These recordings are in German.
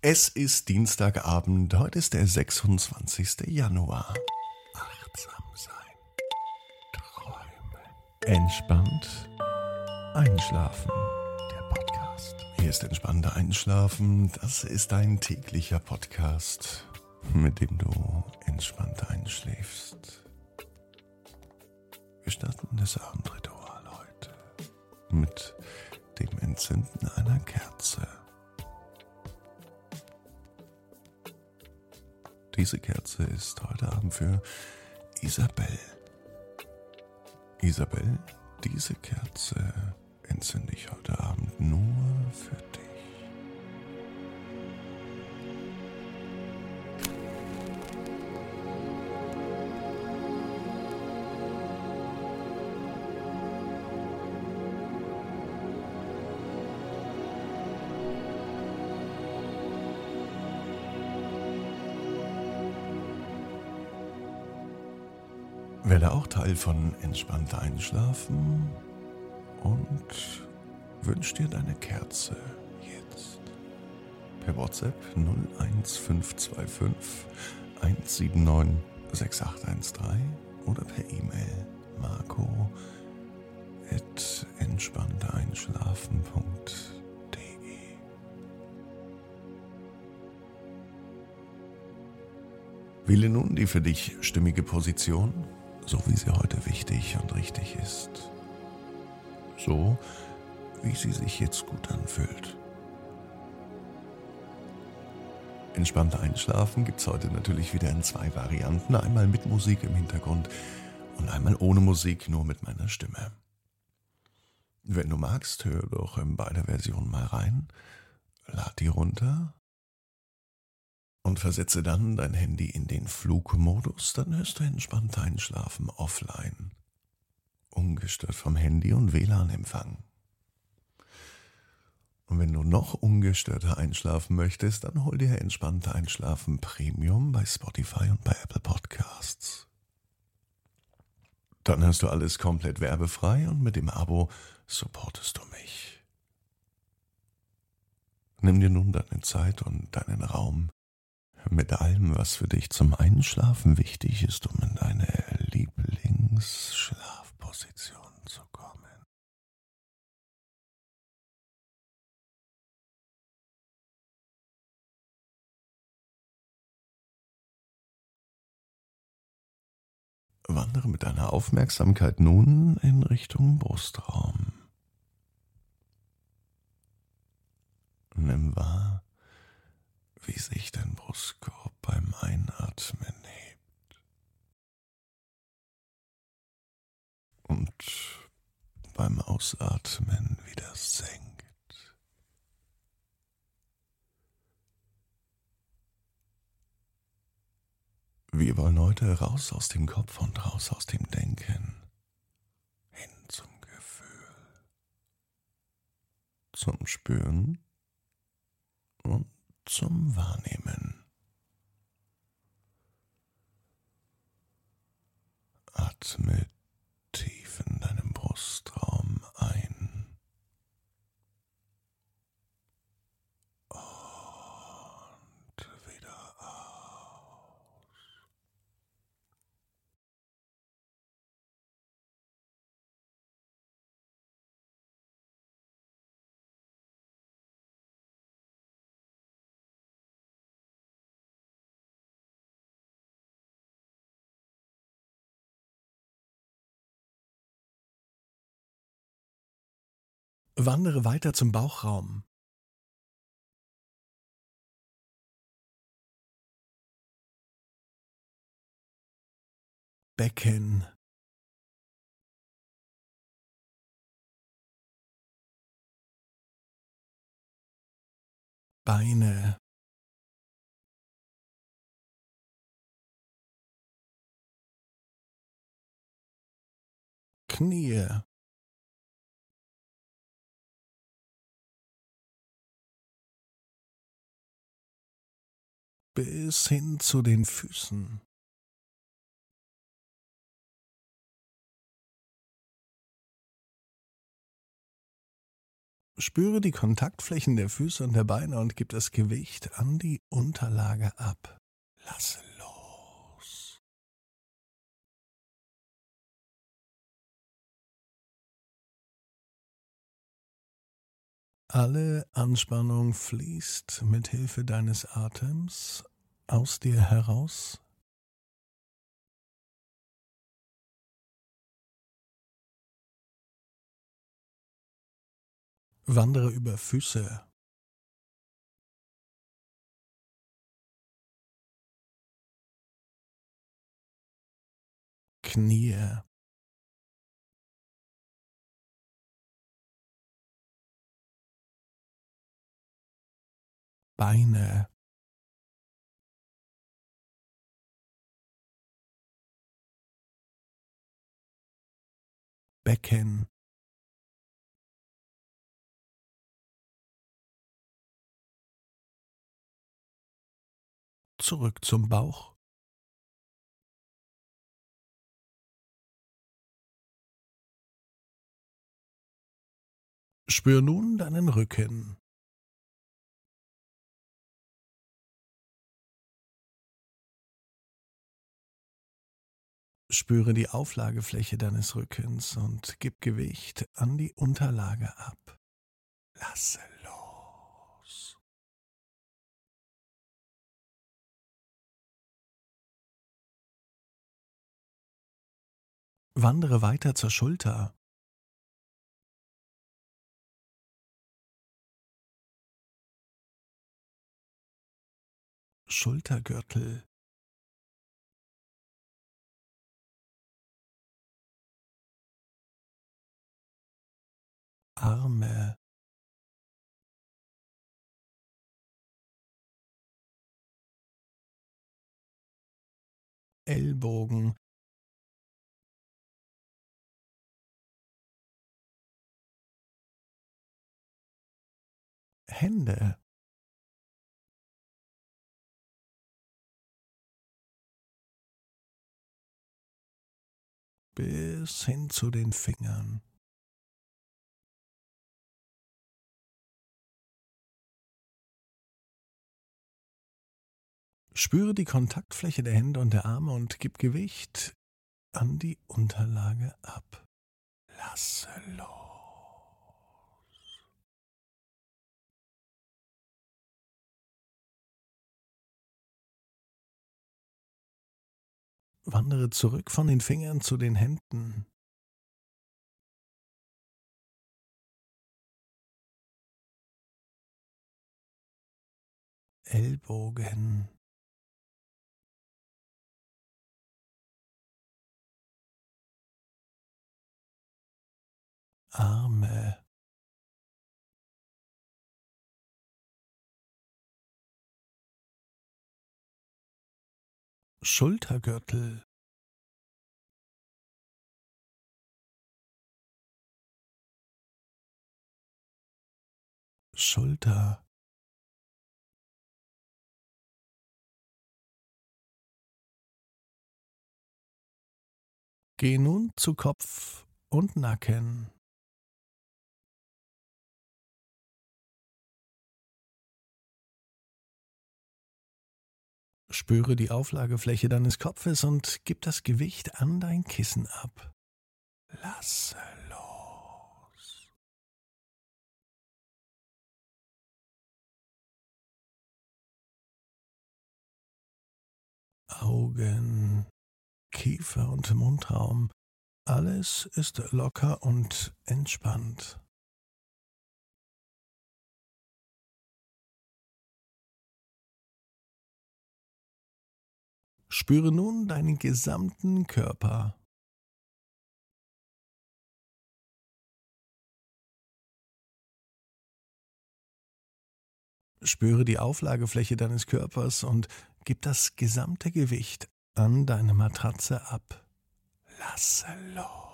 Es ist Dienstagabend, heute ist der 26. Januar. Achtsam sein, träumen, entspannt einschlafen. Der Podcast. Hier ist entspannter Einschlafen. Das ist ein täglicher Podcast, mit dem du entspannt einschläfst. Wir starten das Abendritual heute mit dem Entzünden einer Kerze. Diese Kerze ist heute Abend für Isabel. Isabel, diese Kerze entzünde ich heute Abend nur für dich. Werde auch Teil von entspannter Einschlafen und wünsch dir deine Kerze jetzt per WhatsApp 01525 179 6813 oder per E-Mail marco@entspanntereinschlafen.de. Wähle nun die für dich stimmige Position, so wie sie heute wichtig und richtig ist. So, wie sie sich jetzt gut anfühlt. Entspannter Einschlafen gibt's heute natürlich wieder in 2 Varianten. Einmal mit Musik im Hintergrund und einmal ohne Musik, nur mit meiner Stimme. Wenn du magst, hör doch in beide Versionen mal rein. Lad die runter und versetze dann dein Handy in den Flugmodus, dann hörst du entspannter Einschlafen offline, ungestört vom Handy und WLAN-Empfang. Und wenn du noch ungestörter einschlafen möchtest, dann hol dir entspannter Einschlafen Premium bei Spotify und bei Apple Podcasts. Dann hast du alles komplett werbefrei und mit dem Abo supportest du mich. Nimm dir nun deine Zeit und deinen Raum mit allem, was für dich zum Einschlafen wichtig ist, um in deine Lieblingsschlafposition zu kommen. Wandere mit deiner Aufmerksamkeit nun in Richtung Brustraum. Nimm wahr, wie sich dein Brustkorb beim Einatmen hebt und beim Ausatmen wieder senkt. Wir wollen heute raus aus dem Kopf und raus aus dem Denken, hin zum Gefühl, zum Spüren und zum Wahrnehmen. Atme tief in deinem Brustraum ein und wieder aus. Wandere weiter zum Bauchraum. Becken, Beine, Knie, bis hin zu den Füßen. Spüre die Kontaktflächen der Füße und der Beine und gib das Gewicht an die Unterlage ab. Lasse los. Alle Anspannung fließt mit Hilfe deines Atems aus dir heraus. Wandere über Füße, Knie, Beine, Becken, zurück zum Bauch. Spür nun deinen Rücken. Spüre die Auflagefläche deines Rückens und gib Gewicht an die Unterlage ab. Lasse los. Wandere weiter zur Schulter. Schultergürtel, Arme, Ellbogen, Hände, bis hin zu den Fingern. Spüre die Kontaktfläche der Hände und der Arme und gib Gewicht an die Unterlage ab. Lasse los. Wandere zurück von den Fingern zu den Händen. Ellbogen, Arme, Schultergürtel, Schulter, geh nun zu Kopf und Nacken. Spüre die Auflagefläche deines Kopfes und gib das Gewicht an dein Kissen ab. Lasse los. Augen, Kiefer und Mundraum. Alles ist locker und entspannt. Spüre nun deinen gesamten Körper. Spüre die Auflagefläche deines Körpers und gib das gesamte Gewicht an deine Matratze ab. Lasse los.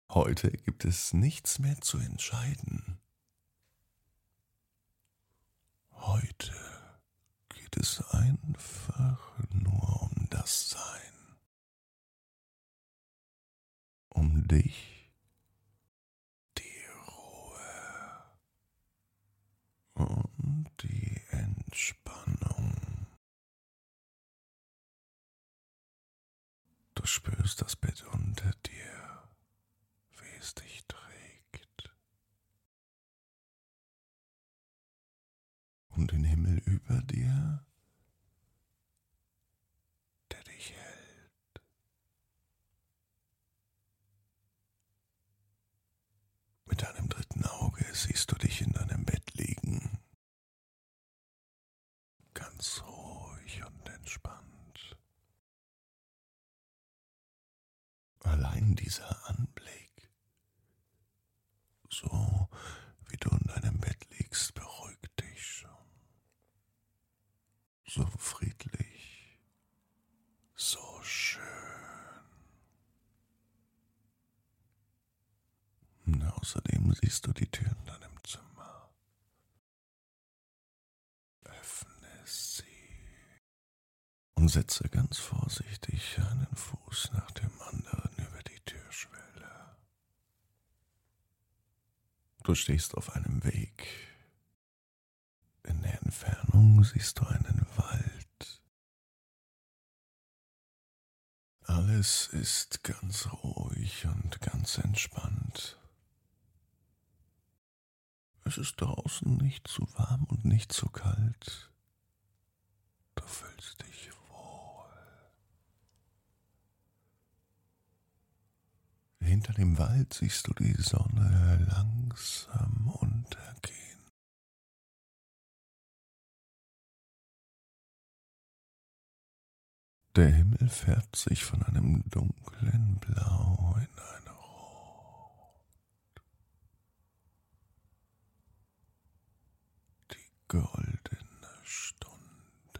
Heute gibt es nichts mehr zu entscheiden. Heute geht es einfach nur um das Sein, um dich, die Ruhe und die Entspannung. Du spürst das Bett unter dir, wie es dich trägt, und den Himmel über dir, der dich hält. Mit deinem dritten Auge siehst du dich in deinem Bett liegen, ganz ruhig und entspannt. Allein dieser Anblick, so wie du in deinem Bett liegst, beruhigt dich schon. So friedlich, so schön. Und außerdem siehst du die Tür in deinem Zimmer. Öffne sie und setze ganz vorsichtig einen Fuß nach dem anderen über die Türschwelle. Du stehst auf einem Weg. In der Entfernung siehst du einen Wald. Alles ist ganz ruhig und ganz entspannt. Es ist draußen nicht zu warm und nicht zu kalt. Du fühlst dich wohl. Hinter dem Wald siehst du die Sonne langsam untergehen. Der Himmel färbt sich von einem dunklen Blau in ein Rot. Die goldene Stunde.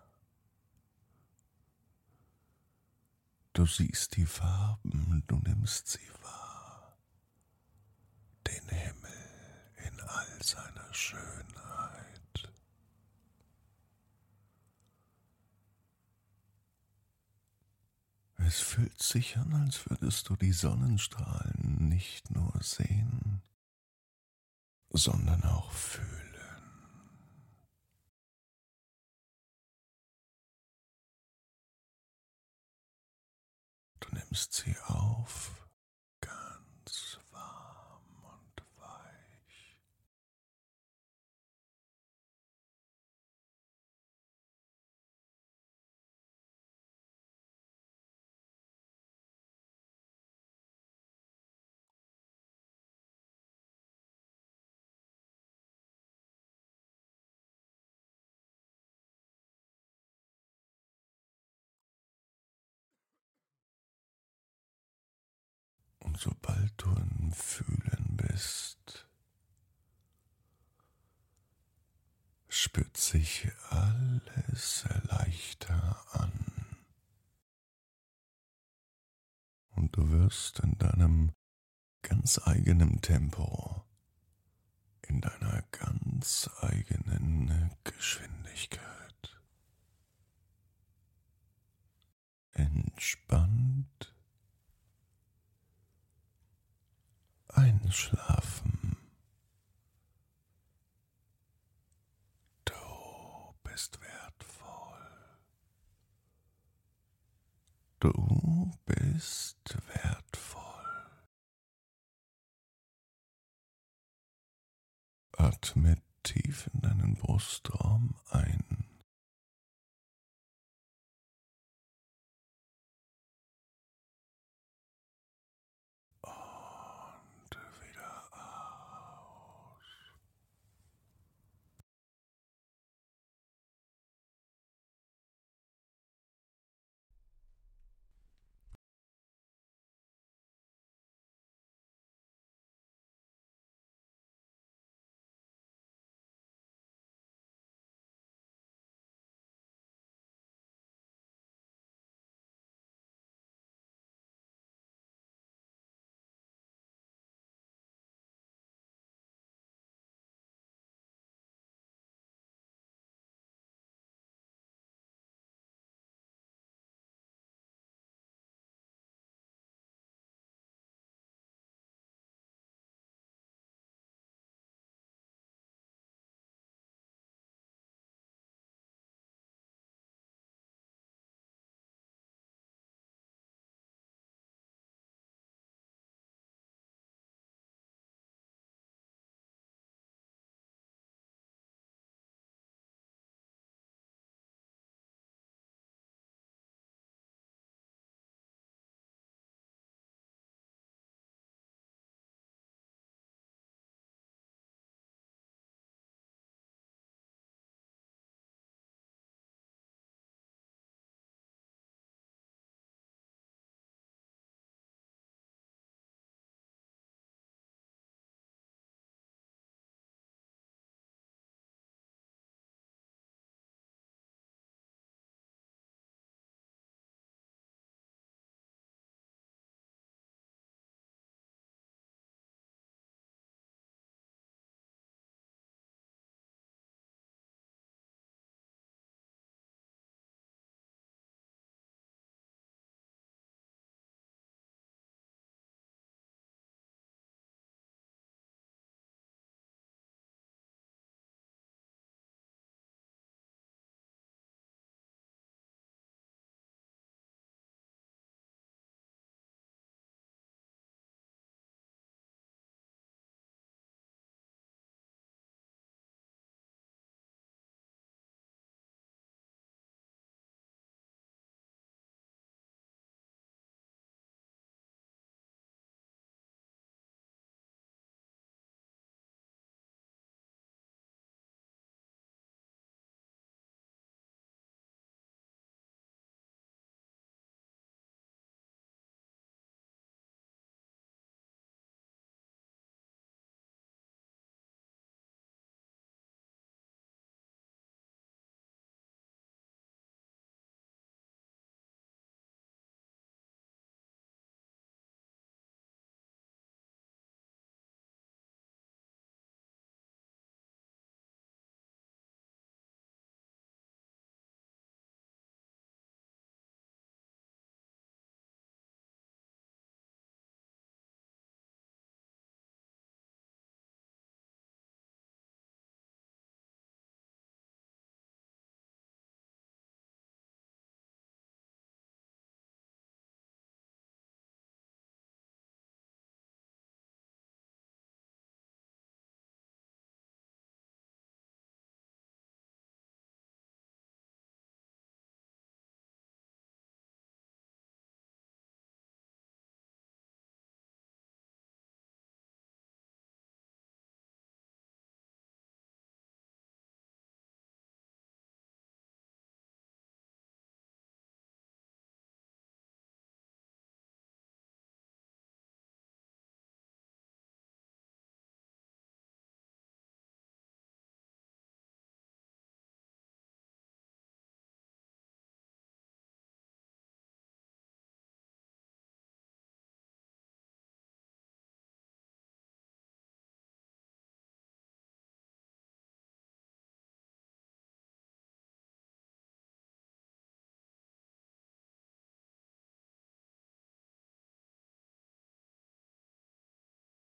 Du siehst die Farben, du nimmst sie wahr. Den Himmel in all seiner Schönheit. Es fühlt sich an, als würdest du die Sonnenstrahlen nicht nur sehen, sondern auch fühlen. Du nimmst sie auf, ganz warm und weich. Und sobald du im Fühlen bist, spürt sich alles leichter an. Und du wirst in deinem ganz eigenen Tempo, in deiner ganz eigenen Geschwindigkeit entspannt einschlafen. Du bist wertvoll. Du bist wertvoll. Atme tief in deinen Brustraum ein